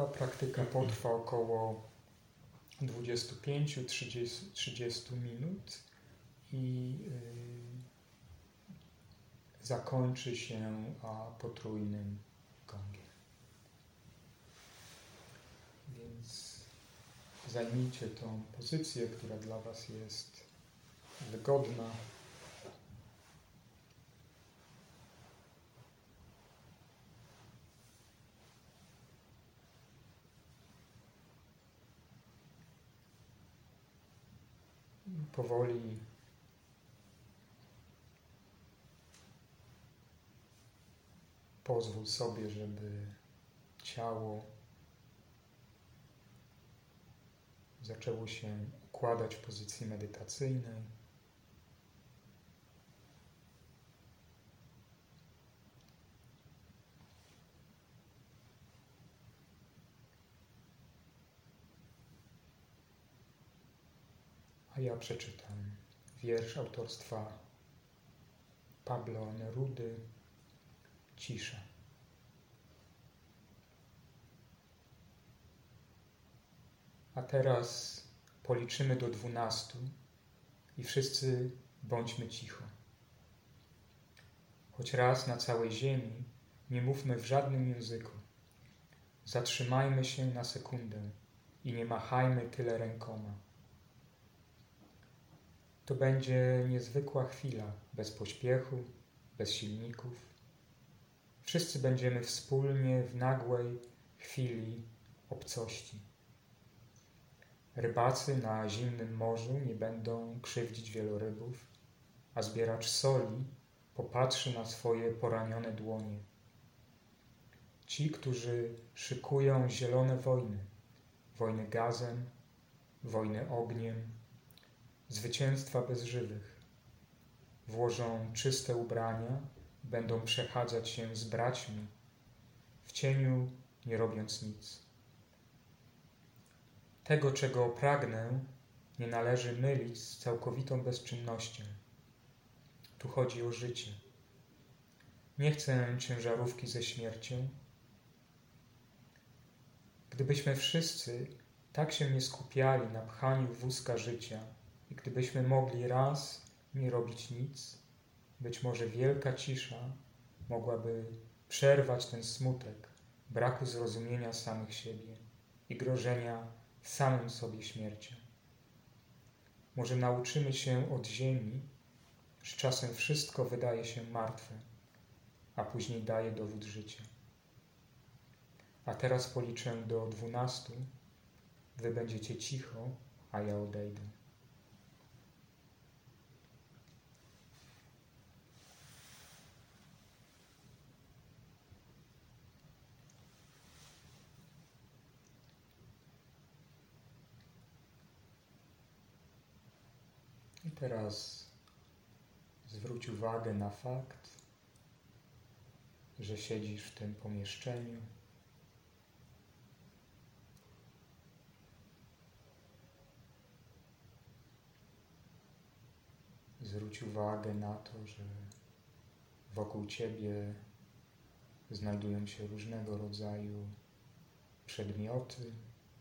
Ta praktyka potrwa około 25-30 minut i zakończy się potrójnym gongiem. Więc zajmijcie tą pozycję, która dla Was jest wygodna. Powoli pozwól sobie, żeby ciało zaczęło się układać w pozycji medytacyjnej. A ja przeczytam wiersz autorstwa Pablo Nerudy, Cisza. A teraz policzymy do 12 i wszyscy bądźmy cicho. Choć raz na całej ziemi nie mówmy w żadnym języku. Zatrzymajmy się na sekundę i nie machajmy tyle rękoma. To będzie niezwykła chwila, bez pośpiechu, bez silników. Wszyscy będziemy wspólnie w nagłej chwili obcości. Rybacy na zimnym morzu nie będą krzywdzić wielorybów, a zbieracz soli popatrzy na swoje poranione dłonie. Ci, którzy szykują zielone wojny, wojny gazem, wojny ogniem, zwycięstwa bez żywych, włożą czyste ubrania, będą przechadzać się z braćmi, w cieniu nie robiąc nic. Tego, czego pragnę, nie należy mylić z całkowitą bezczynnością. Tu chodzi o życie. Nie chcę ciężarówki ze śmiercią. Gdybyśmy wszyscy tak się nie skupiali na pchaniu wózka życia i gdybyśmy mogli raz nie robić nic, być może wielka cisza mogłaby przerwać ten smutek braku zrozumienia samych siebie i grożenia samym sobie śmiercią. Może nauczymy się od ziemi, że czasem wszystko wydaje się martwe, a później daje dowód życia. A teraz policzę do 12, wy będziecie cicho, a ja odejdę. I teraz zwróć uwagę na fakt, że siedzisz w tym pomieszczeniu. Zwróć uwagę na to, że wokół ciebie znajdują się różnego rodzaju przedmioty.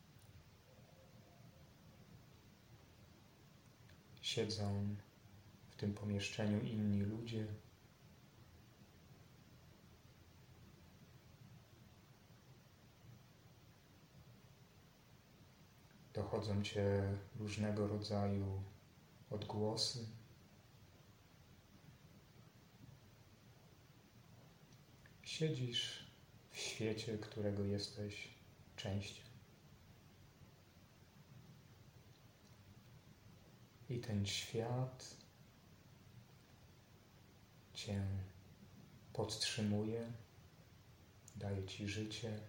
Siedzą w tym pomieszczeniu inni ludzie. Dochodzą cię różnego rodzaju odgłosy. Siedzisz w świecie, którego jesteś częścią. I ten świat cię podtrzymuje, daje ci życie.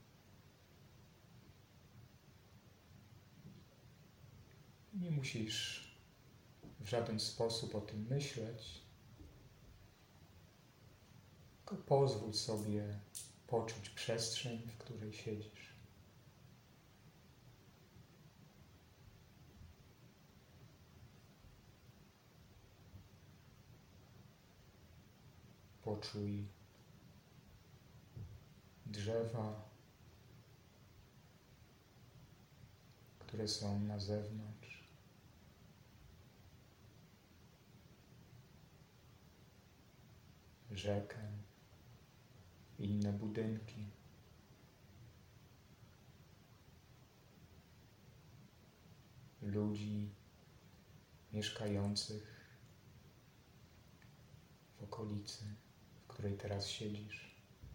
Nie musisz w żaden sposób o tym myśleć, tylko pozwól sobie poczuć przestrzeń, w której siedzisz. Poczuj drzewa, które są na zewnątrz. Rzekę, inne budynki. Ludzi mieszkających w okolicy, w której teraz siedzisz.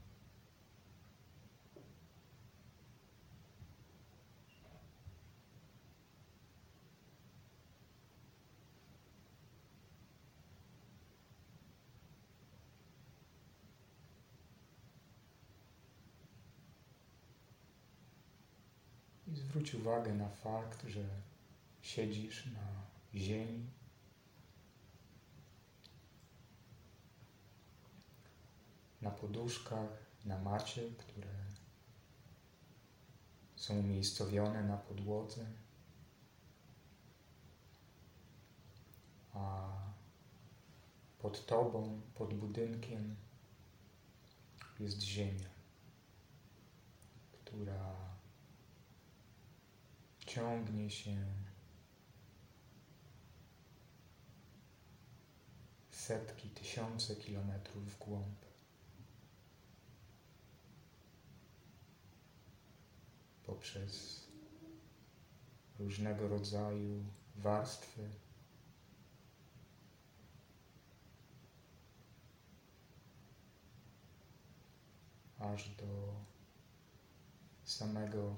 I zwróć uwagę na fakt, że siedzisz na ziemi, na poduszkach, na macie, które są umiejscowione na podłodze, a pod tobą, pod budynkiem jest ziemia, która ciągnie się setki, tysiące kilometrów w głąb. Poprzez różnego rodzaju warstwy, aż do samego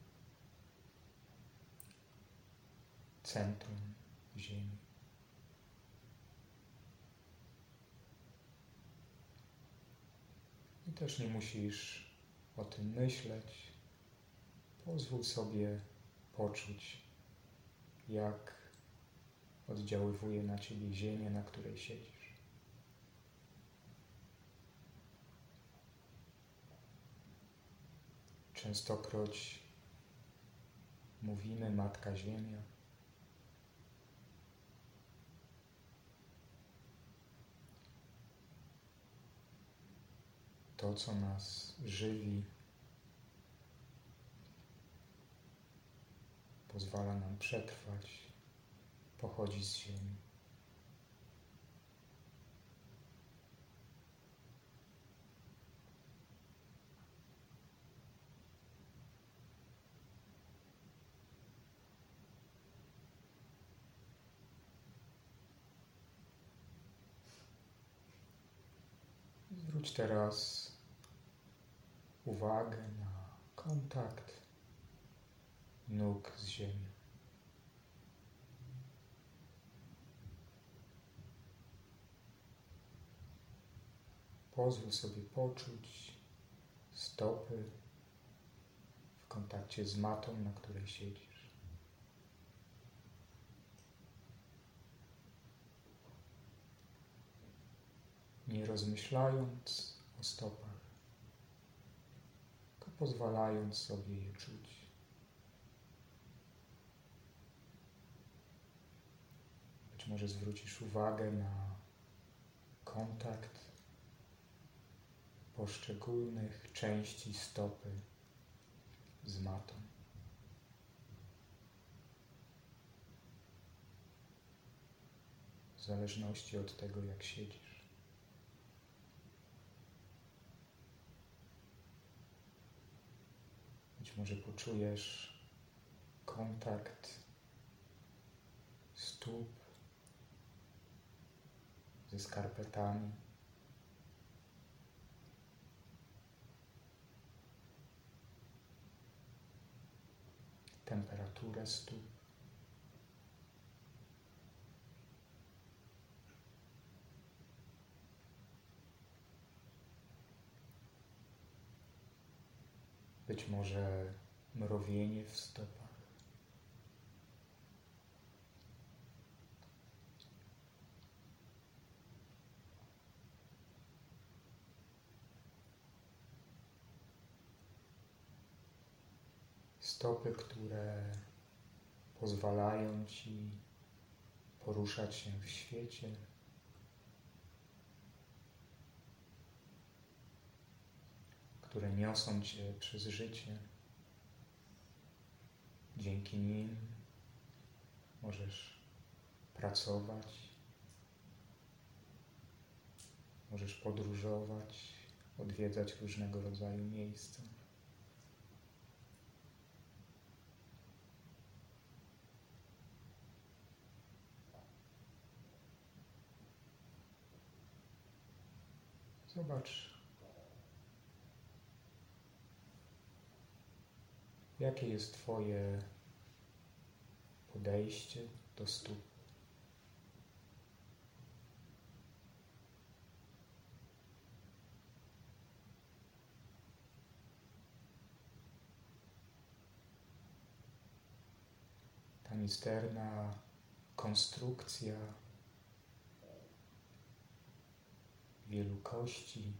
centrum Ziemi. I też nie musisz o tym myśleć. Pozwól sobie poczuć, jak oddziaływuje na ciebie ziemia, na której siedzisz. Częstokroć mówimy Matka Ziemia. To, co nas żywi, pozwala nam przetrwać, pochodzi z ziemi. Zwróć teraz uwagę na kontakt nóg z ziemią. Pozwól sobie poczuć stopy w kontakcie z matą, na której siedzisz. Nie rozmyślając o stopach, tylko pozwalając sobie je czuć. Być może zwrócisz uwagę na kontakt poszczególnych części stopy z matą. W zależności od tego, jak siedzisz. Być może poczujesz kontakt stóp ze skarpetami. Temperaturę stóp. Być może mrowienie w stopach. Stopy, które pozwalają ci poruszać się w świecie, które niosą cię przez życie Dzięki nim możesz pracować, możesz podróżować, odwiedzać różnego rodzaju miejsca. Zobacz, jakie jest Twoje podejście do stóp. Ta misterna konstrukcja wielu kości,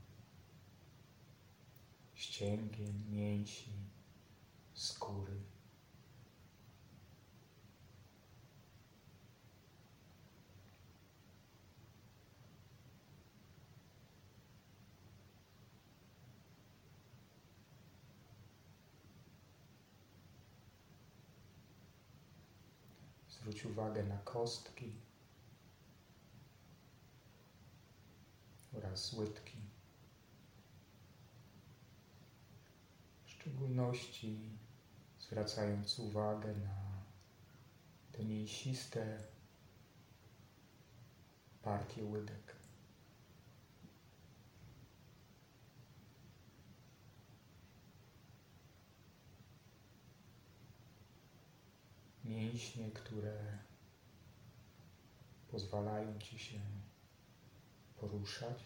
ścięgien, mięśni, skóry. Zwróć uwagę na kostki oraz łydki. W szczególności zwracając uwagę na te mięsiste partie łydek. Mięśnie, które pozwalają Ci się poruszać,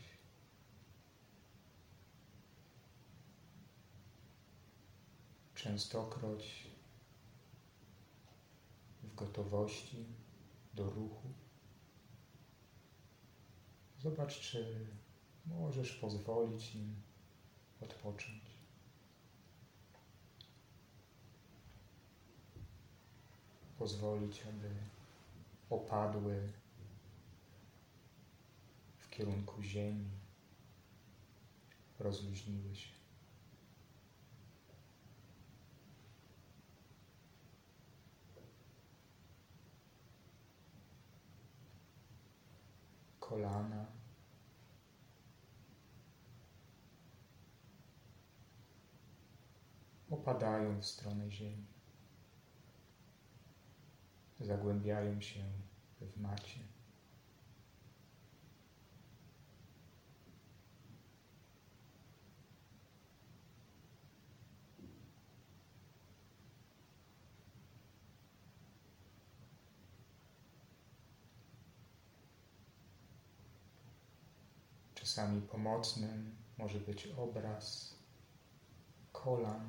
częstokroć w gotowości do ruchu. Zobacz, czy możesz pozwolić im odpocząć. Pozwolić, aby opadły w kierunku ziemi, rozluźniły się. Kolana, opadają w stronę ziemi, zagłębiają się w macie. Czasami pomocnym może być obraz kolan,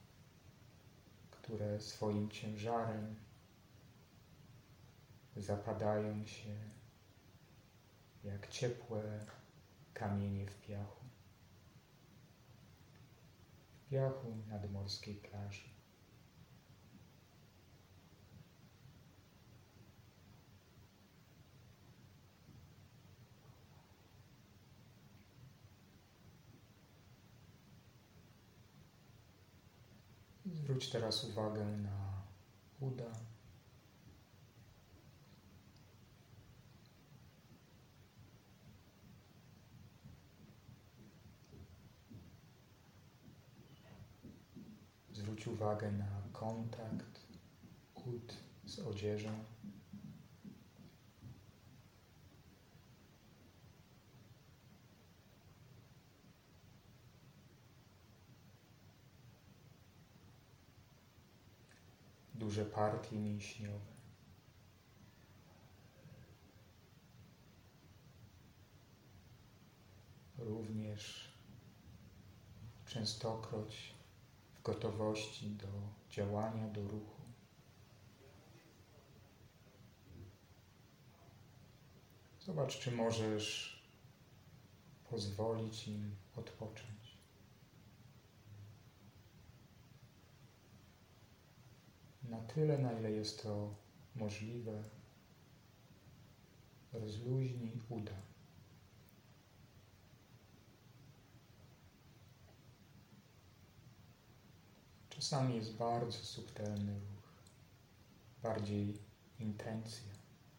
które swoim ciężarem zapadają się jak ciepłe kamienie w piachu. W piachu nadmorskiej plaży. Zwróć teraz uwagę na uda. Zwróć uwagę na kontakt ud z odzieżą. Duże partie mięśniowe. Również częstokroć w gotowości do działania, do ruchu. Zobacz, czy możesz pozwolić im odpocząć. Na tyle, na ile jest to możliwe, rozluźnij uda. Czasami jest bardzo subtelny ruch. bardziej intencja.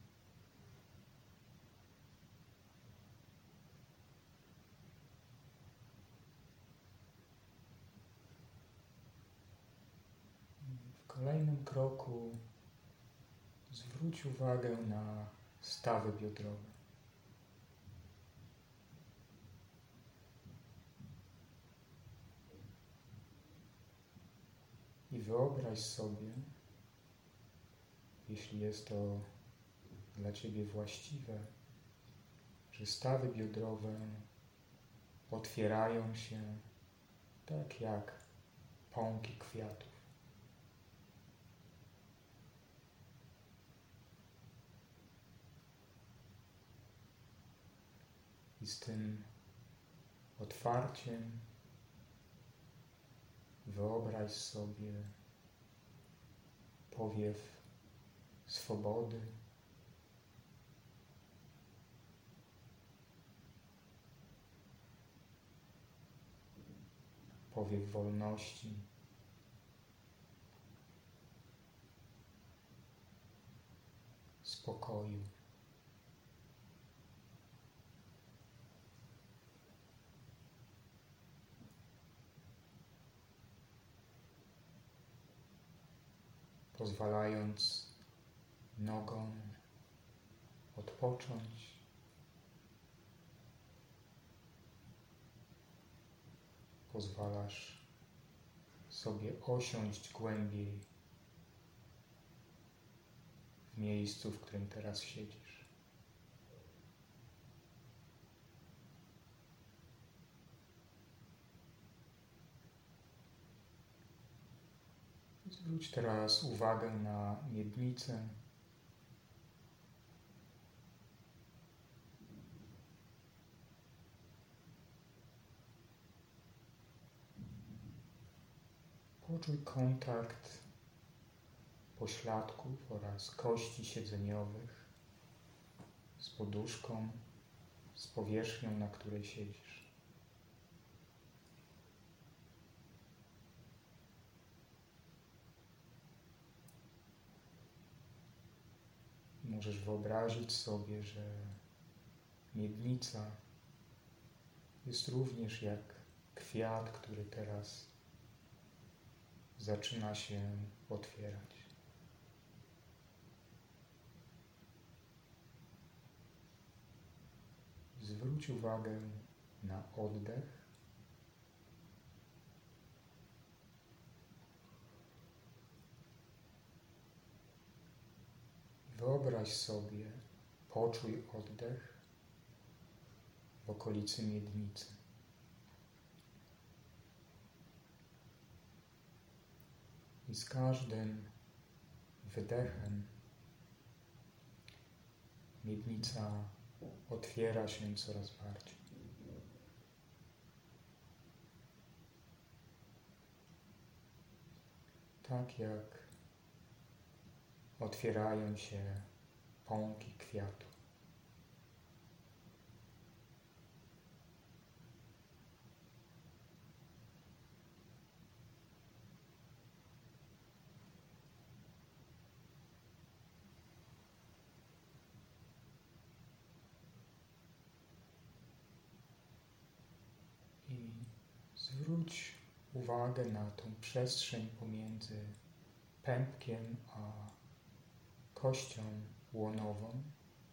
W kolejnym kroku zwróć uwagę na stawy biodrowe. I wyobraź sobie, jeśli jest to dla Ciebie właściwe, że stawy biodrowe otwierają się tak jak pąki kwiatów. I z tym otwarciem wyobraź sobie powiew swobody, powiew wolności, spokoju. Pozwalając nogom odpocząć, pozwalasz sobie osiąść głębiej w miejscu, w którym teraz siedzisz. Zwróć teraz uwagę na miednicę. Poczuj kontakt pośladków oraz kości siedzeniowych z poduszką, z powierzchnią, na której siedzisz. Możesz wyobrazić sobie, że miednica jest również jak kwiat, który teraz zaczyna się otwierać. Zwróć uwagę na oddech. Wyobraź sobie, poczuj oddech w okolicy miednicy. I z każdym wydechem miednica otwiera się coraz bardziej. Tak jak otwierają się pąki kwiatu. I zwróć uwagę na tą przestrzeń pomiędzy pępkiem a kością łonową,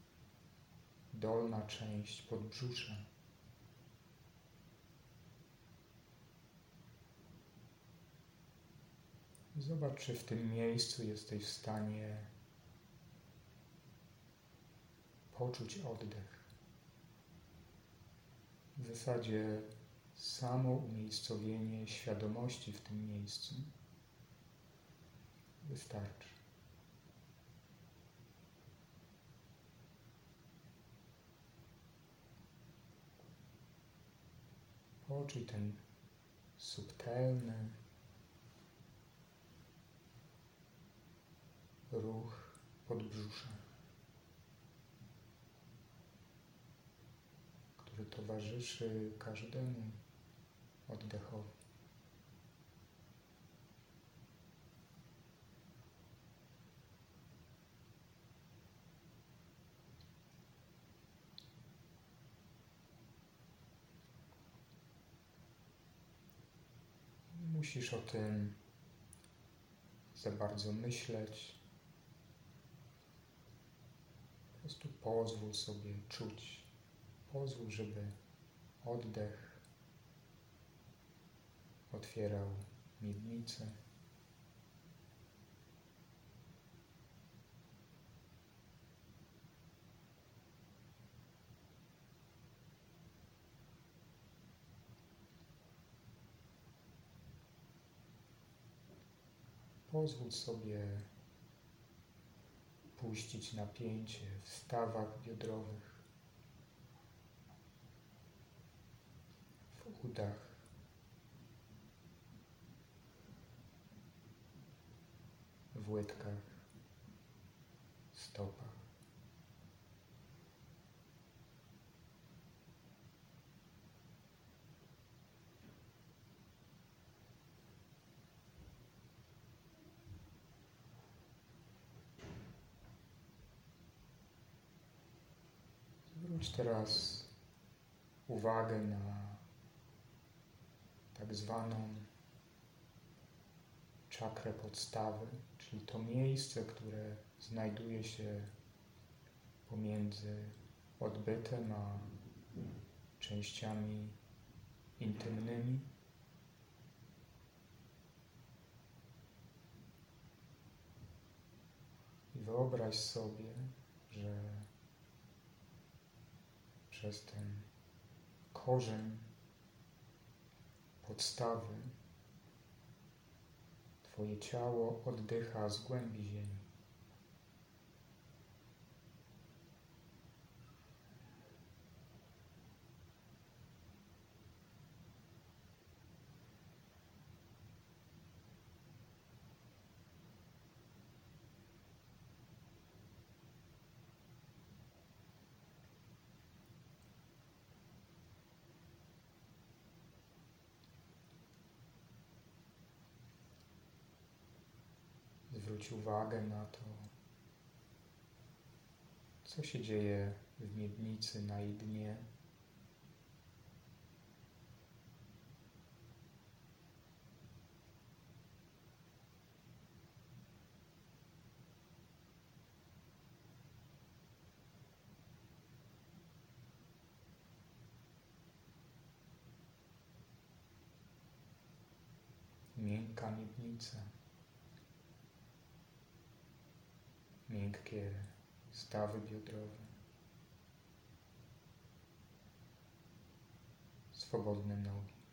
dolna część podbrzusza. Zobacz, czy w tym miejscu jesteś w stanie poczuć oddech. W zasadzie samo umiejscowienie świadomości w tym miejscu wystarczy. Poczuj ten subtelny ruch podbrzusza, który towarzyszy każdemu oddechowi. musisz o tym za bardzo myśleć. Po prostu pozwól sobie czuć. Pozwól, żeby oddech otwierał miednicę. Pozwól sobie puścić napięcie w stawach biodrowych, w udach, w łydkach, stopach. Zwróć teraz uwagę na tak zwaną czakrę podstawy, czyli to miejsce, które znajduje się pomiędzy odbytem a częściami intymnymi. I wyobraź sobie, że przez ten korzeń podstawy Twoje ciało oddycha z głębi ziemi. Zwróć uwagę na to, co się dzieje w miednicy na jej dnie. Miękka miednica, miękkie stawy biodrowe, swobodne nogi.